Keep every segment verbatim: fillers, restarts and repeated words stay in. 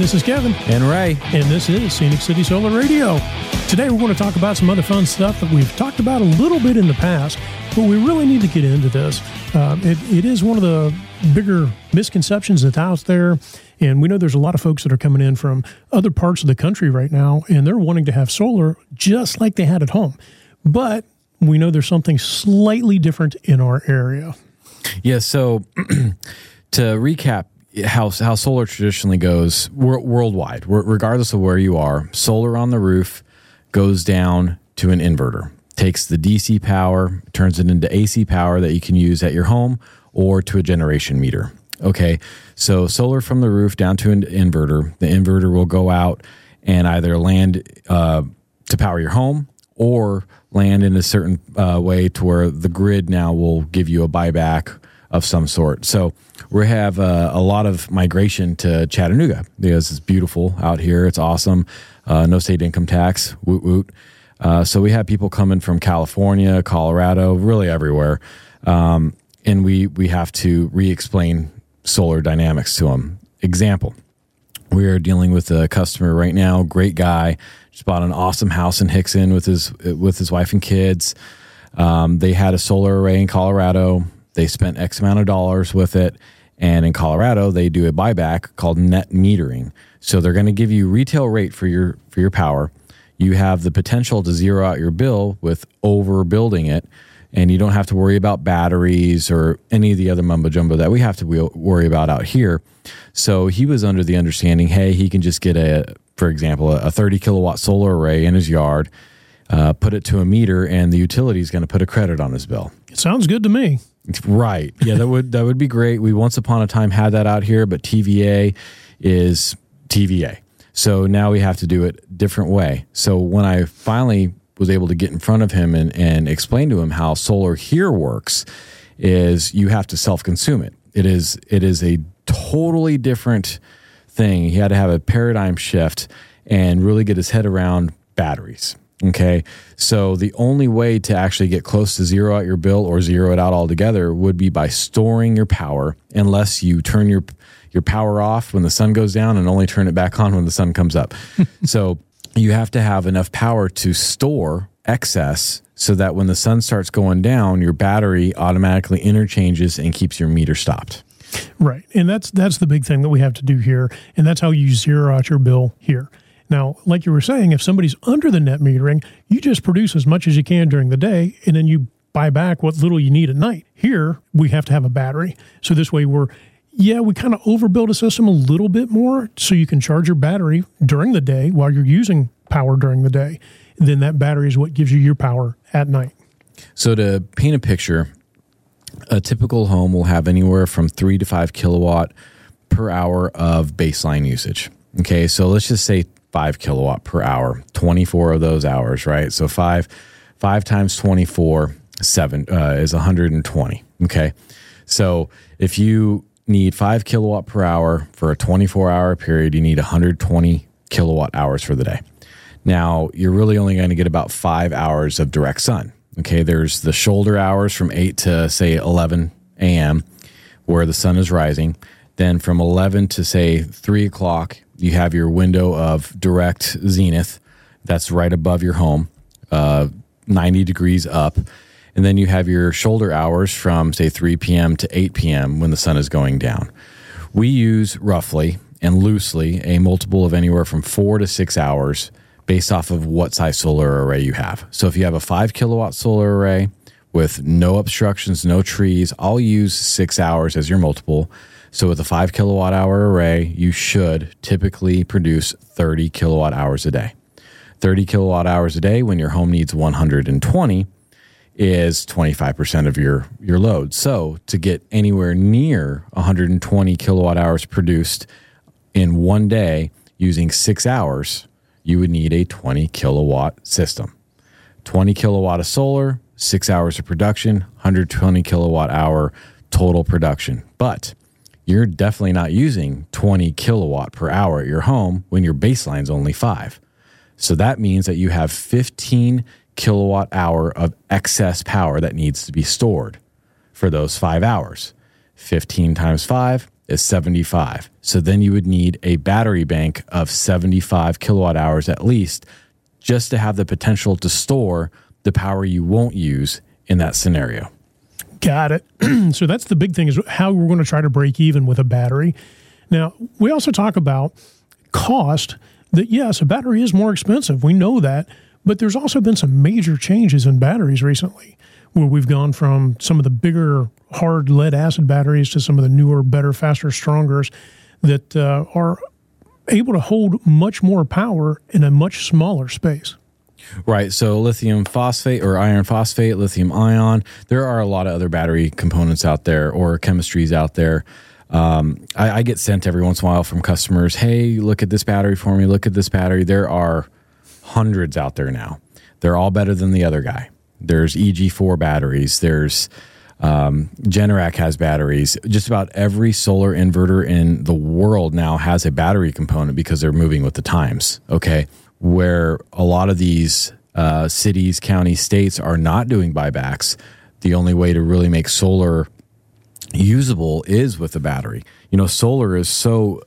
this is Kevin. And Ray. And this is Scenic City Solar Radio. Today we're going to talk about some other fun stuff that we've talked about a little bit in the past, but we really need to get into this. Um, it, it is one of the bigger misconceptions that's out there, and we know there's a lot of folks that are coming in from other parts of the country right now, and they're wanting to have solar just like they had at home. But we know there's something slightly different in our area. Yeah, so to recap how how solar traditionally goes wor- worldwide, regardless of where you are, solar on the roof goes down to an inverter, takes the D C power, turns it into A C power that you can use at your home or to a generation meter. Okay, so solar from the roof down to an inverter. The inverter will go out and either land uh, to power your home or land in a certain uh, way to where the grid now will give you a buyback of some sort. So we have uh, a lot of migration to Chattanooga because it's beautiful out here. It's awesome. Uh, no state income tax. Woot woot. Uh, so we have people coming from California, Colorado, really everywhere. Um, and we, we have to re-explain solar dynamics to them. Example, we are dealing with a customer right now, great guy, just bought an awesome house in Hickson with his, with his wife and kids. Um, they had a solar array in Colorado. They spent X amount of dollars with it. And in Colorado, they do a buyback called net metering. So they're going to give you retail rate for your for your power. You have the potential to zero out your bill with overbuilding it. And you don't have to worry about batteries or any of the other mumbo jumbo that we have to worry about out here. So he was under the understanding, hey, he can just get a, for example, a thirty kilowatt solar array in his yard, uh, put it to a meter, and the utility is going to put a credit on his bill. It sounds good to me. Right. Yeah, that would that would be great. We once upon a time had that out here, but T V A is T V A. So now we have to do it a different way. So when I finally was able to get in front of him and, and explain to him how solar here works, is you have to self-consume it. It is it is a totally different thing. He had to have a paradigm shift and really get his head around batteries. Okay, so the only way to actually get close to zero out your bill or zero it out altogether would be by storing your power, unless you turn your your power off when the sun goes down and only turn it back on when the sun comes up. So you have to have enough power to store excess so that when the sun starts going down, your battery automatically interchanges and keeps your meter stopped. Right, and that's that's the big thing that we have to do here, and that's how you zero out your bill here. Now, like you were saying, if somebody's under the net metering, you just produce as much as you can during the day, and then you buy back what little you need at night. Here, we have to have a battery. So this way we're, yeah, we kind of overbuild a system a little bit more so you can charge your battery during the day while you're using power during the day. And then that battery is what gives you your power at night. So to paint a picture, a typical home will have anywhere from three to five kilowatt per hour of baseline usage. Okay, so let's just say five kilowatt per hour, twenty-four of those hours, right? So five, five times twenty-four, seven uh, is one hundred twenty. Okay. So if you need five kilowatt per hour for a twenty-four hour period, you need one hundred twenty kilowatt hours for the day. Now you're really only going to get about five hours of direct sun. Okay. There's the shoulder hours from eight to say eleven a.m. where the sun is rising. Then from eleven to say three o'clock, you have your window of direct zenith. That's right above your home, uh, ninety degrees up. And then you have your shoulder hours from say three p.m. to eight p.m. when the sun is going down. We use roughly and loosely a multiple of anywhere from four to six hours based off of what size solar array you have. So if you have a five kilowatt solar array with no obstructions, no trees, I'll use six hours as your multiple. So with a five kilowatt hour array, you should typically produce thirty kilowatt hours a day. thirty kilowatt hours a day when your home needs one hundred twenty is twenty-five percent of your, your load. So to get anywhere near one hundred twenty kilowatt hours produced in one day using six hours, you would need a twenty kilowatt system. twenty kilowatt of solar, six hours of production, one hundred twenty kilowatt hour total production. But you're definitely not using twenty kilowatt per hour at your home when your baseline's only five. So that means that you have fifteen kilowatt hour of excess power that needs to be stored for those five hours. fifteen times five, is seventy-five. So then you would need a battery bank of seventy-five kilowatt hours at least, just to have the potential to store the power you won't use in that scenario. Got it. So that's the big thing, is how we're going to try to break even with a battery. Now, we also talk about cost, that yes, a battery is more expensive. We know that, but there's also been some major changes in batteries recently, where we've gone from some of the bigger hard lead acid batteries to some of the newer, better, faster, strongers that uh, are able to hold much more power in a much smaller space. Right. So lithium phosphate or iron phosphate, lithium ion, there are a lot of other battery components out there or chemistries out there. Um, I, I get sent every once in a while from customers, hey, look at this battery for me, look at this battery. There are hundreds out there now. They're all better than the other guy. There's E G four batteries. There's um, Generac has batteries. Just about every solar inverter in the world now has a battery component because they're moving with the times. Okay. Where a lot of these uh, cities, counties, states are not doing buybacks, the only way to really make solar usable is with a battery. You know, solar is so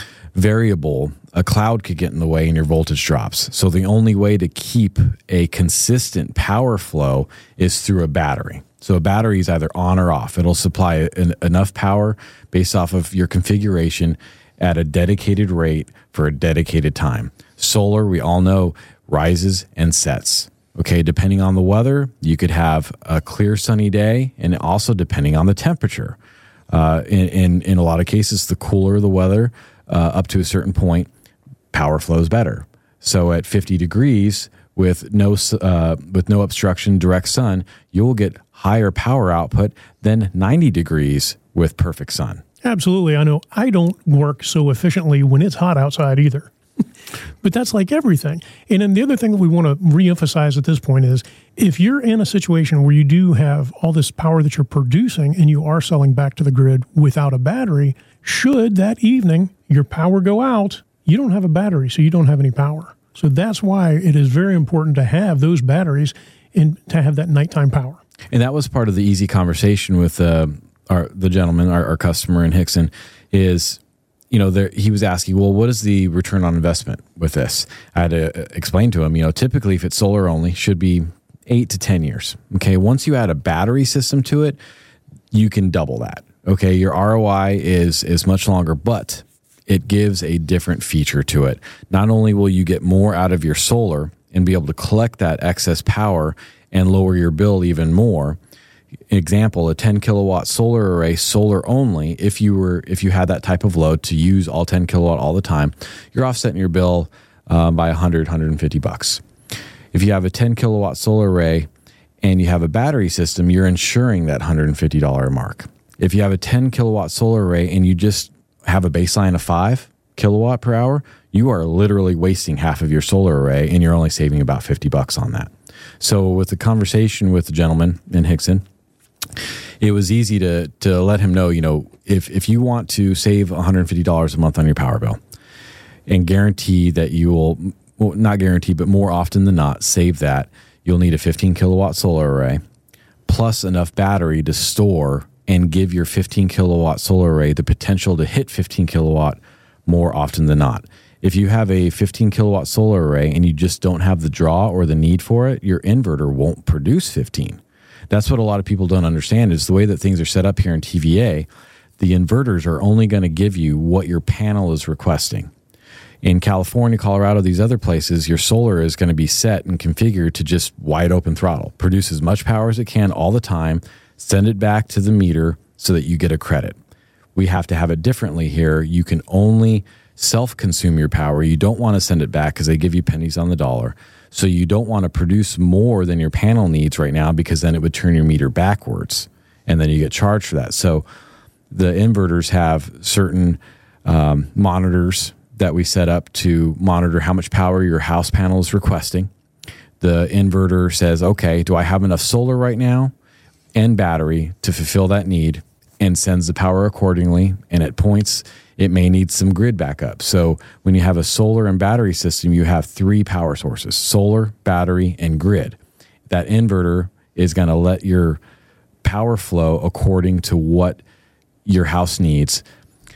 variable, a cloud could get in the way and your voltage drops. So the only way to keep a consistent power flow is through a battery. So a battery is either on or off. It'll supply an, enough power based off of your configuration at a dedicated rate for a dedicated time. Solar, we all know, rises and sets. Okay, depending on the weather, you could have a clear sunny day, and also depending on the temperature. Uh, in, in in a lot of cases, the cooler the weather, uh, up to a certain point, power flows better. So at fifty degrees with no uh, with no obstruction, direct sun, you will get higher power output than ninety degrees with perfect sun. Absolutely. I know I don't work so efficiently when it's hot outside either. But that's like everything. And then the other thing that we want to reemphasize at this point is, if you're in a situation where you do have all this power that you're producing and you are selling back to the grid without a battery, should that evening your power go out, you don't have a battery, so you don't have any power. So that's why it is very important to have those batteries and to have that nighttime power. And that was part of the easy conversation with uh, our the gentleman, our, our customer in Hickson, is, you know, there, he was asking, well, what is the return on investment with this? I had to explain to him, you know, typically if it's solar only, should be eight to ten years. Okay. Once you add a battery system to it, you can double that. Okay. Your R O I is, is much longer, but it gives a different feature to it. Not only will you get more out of your solar and be able to collect that excess power and lower your bill even more. Example, a ten kilowatt solar array, solar only, if you were if you had that type of load to use all ten kilowatt all the time, you're offsetting your bill um, by one hundred, one hundred fifty bucks. If you have a ten kilowatt solar array and you have a battery system, you're insuring that one hundred fifty dollars mark. If you have a ten kilowatt solar array and you just have a baseline of five kilowatt per hour, you are literally wasting half of your solar array and you're only saving about fifty bucks on that. So with the conversation with the gentleman in Hickson, it was easy to to let him know, you know, if, if you want to save one hundred fifty dollars a month on your power bill and guarantee that you will, well, not guarantee, but more often than not, save that, you'll need a fifteen kilowatt solar array plus enough battery to store and give your fifteen kilowatt solar array the potential to hit fifteen kilowatt more often than not. If you have a fifteen kilowatt solar array and you just don't have the draw or the need for it, your inverter won't produce fifteen. That's what a lot of people don't understand, is the way that things are set up here in T V A, the inverters are only going to give you what your panel is requesting. In California, Colorado, these other places, your solar is going to be set and configured to just wide open throttle, produce as much power as it can all the time, send it back to the meter so that you get a credit. We have to have it differently here. You can only self-consume your power. You don't want to send it back because they give you pennies on the dollar. So you don't want to produce more than your panel needs right now, because then it would turn your meter backwards and then you get charged for that. So the inverters have certain um, monitors that we set up to monitor how much power your house panel is requesting. The inverter says, okay, do I have enough solar right now and battery to fulfill that need, and sends the power accordingly. And at points, it may need some grid backup. So when you have a solar and battery system, you have three power sources: solar, battery, and grid. That inverter is going to let your power flow according to what your house needs.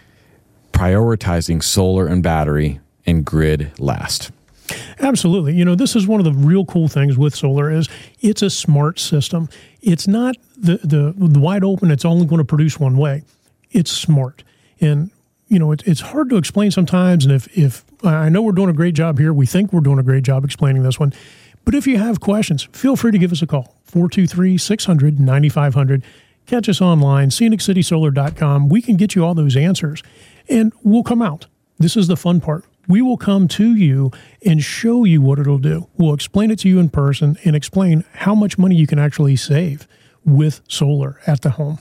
prioritizing solar and battery and grid last. Absolutely. You know, this is one of the real cool things with solar is it's a smart system. It's not the, the, the wide open, it's only going to produce one way. It's smart. And, you know, it, it's hard to explain sometimes. And if, if I know we're doing a great job here, we think we're doing a great job explaining this one. But if you have questions, feel free to give us a call, four two three, six hundred, ninety-five hundred. Catch us online, scenic city solar dot com. We can get you all those answers, and we'll come out. This is the fun part. We will come to you and show you what it'll do. We'll explain it to you in person and explain how much money you can actually save with solar at the home.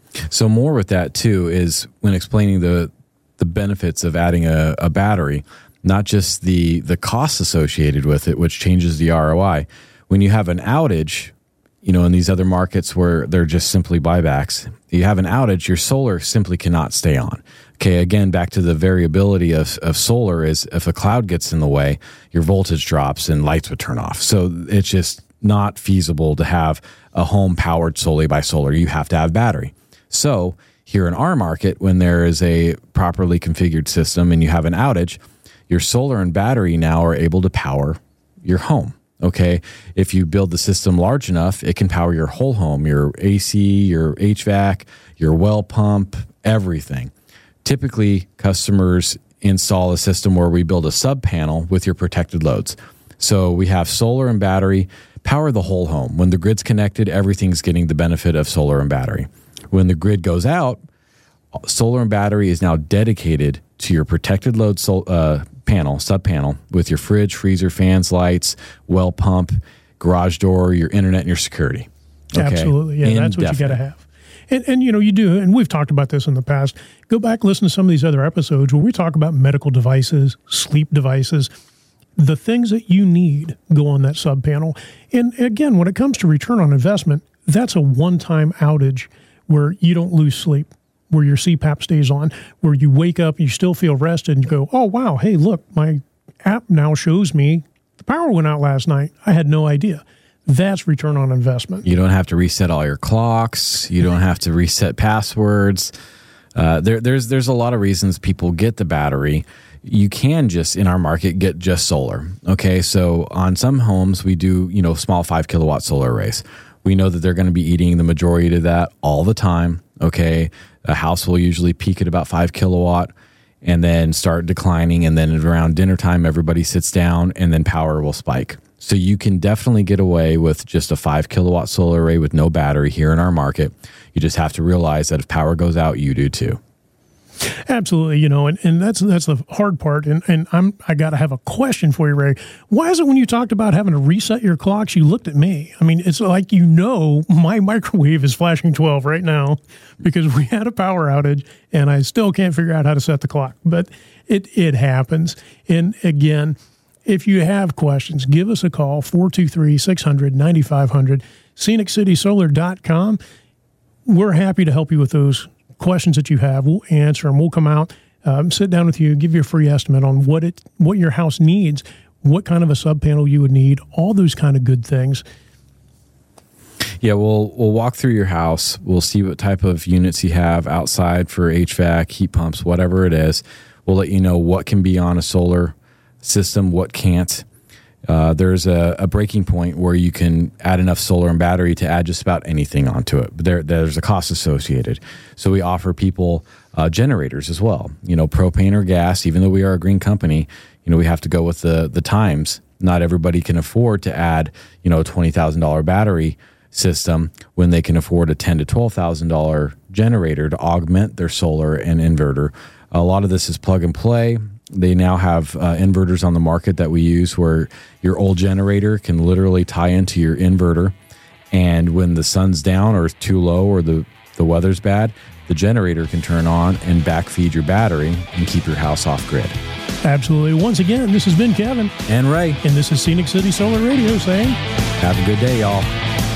So more with that, too, is when explaining the the benefits of adding a, a battery, not just the the costs associated with it, which changes the R O I. When you have an outage, you know, in these other markets where they're just simply buybacks, you have an outage, your solar simply cannot stay on. Okay, again, back to the variability of, of solar is if a cloud gets in the way, your voltage drops and lights would turn off. So it's just not feasible to have a home powered solely by solar. You have to have battery. So here in our market, when there is a properly configured system and you have an outage, your solar and battery now are able to power your home. Okay, if you build the system large enough, it can power your whole home, your A C, your H V A C, your well pump, everything. Typically, customers install a system where we build a sub panel with your protected loads. So we have solar and battery power the whole home. When the grid's connected, everything's getting the benefit of solar and battery. When the grid goes out, solar and battery is now dedicated to your protected load sol- uh, panel, sub panel, with your fridge, freezer, fans, lights, well pump, garage door, your internet, and your security. Okay? Absolutely. Yeah, that's what you got to have. And, and, you know, you do, and we've talked about this in the past. Go back, listen to some of these other episodes where we talk about medical devices, sleep devices. The things that you need go on that sub panel. And again, when it comes to return on investment, that's a one-time outage where you don't lose sleep, where your C PAP stays on, where you wake up, you still feel rested, and you go, oh, wow, hey, look, my app now shows me the power went out last night. I had no idea. That's return on investment. You don't have to reset all your clocks. You don't have to reset passwords. Uh, there, there's there's a lot of reasons people get the battery. You can just, in our market, get just solar. Okay, so on some homes, we do, you know, small five kilowatt solar arrays. We know that they're going to be eating the majority of that all the time. Okay, a house will usually peak at about five kilowatt and then start declining. And then around dinner time, everybody sits down and then power will spike. So you can definitely get away with just a five kilowatt solar array with no battery here in our market. You just have to realize that if power goes out, you do too. Absolutely, you know, and, and that's that's the hard part. And and I'm I got to have a question for you, Ray. Why is it when you talked about having to reset your clocks, you looked at me? I mean, it's like, you know, my microwave is flashing twelve right now because we had a power outage, and I still can't figure out how to set the clock. But it it happens. And again, if you have questions, give us a call, four two three, six hundred, ninety-five hundred, scenic city solar dot com. We're happy to help you with those questions that you have. We'll answer them. We'll come out, um, sit down with you, give you a free estimate on what it, what your house needs, what kind of a sub panel you would need, all those kind of good things. Yeah, we'll we'll walk through your house. We'll see what type of units you have outside for H V A C, heat pumps, whatever it is. We'll let you know what can be on a solar system, what can't. Uh, there's a, a breaking point where you can add enough solar and battery to add just about anything onto it. But there, there's a cost associated. So we offer people uh, generators as well. You know, propane or gas. Even though we are a green company, you know, we have to go with the the times. Not everybody can afford to add, you know, a twenty thousand dollars battery system when they can afford a ten thousand to twelve thousand dollars generator to augment their solar and inverter. A lot of this is plug and play. They now have uh, inverters on the market that we use where your old generator can literally tie into your inverter. And when the sun's down or it's too low or the, the weather's bad, the generator can turn on and backfeed your battery and keep your house off grid. Absolutely. Once again, this has been Kevin. And Ray. And this is Scenic City Solar Radio saying, have a good day, y'all.